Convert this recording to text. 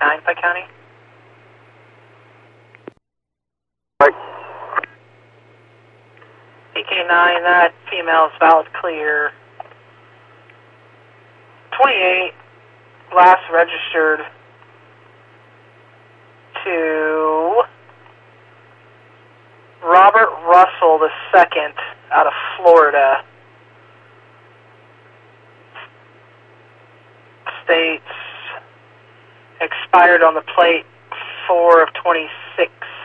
9, Pike County. Right. PK9, that female is valid clear. 28, last registered to Robert Russell II out of Florida. States expired on the plate 4 of 26.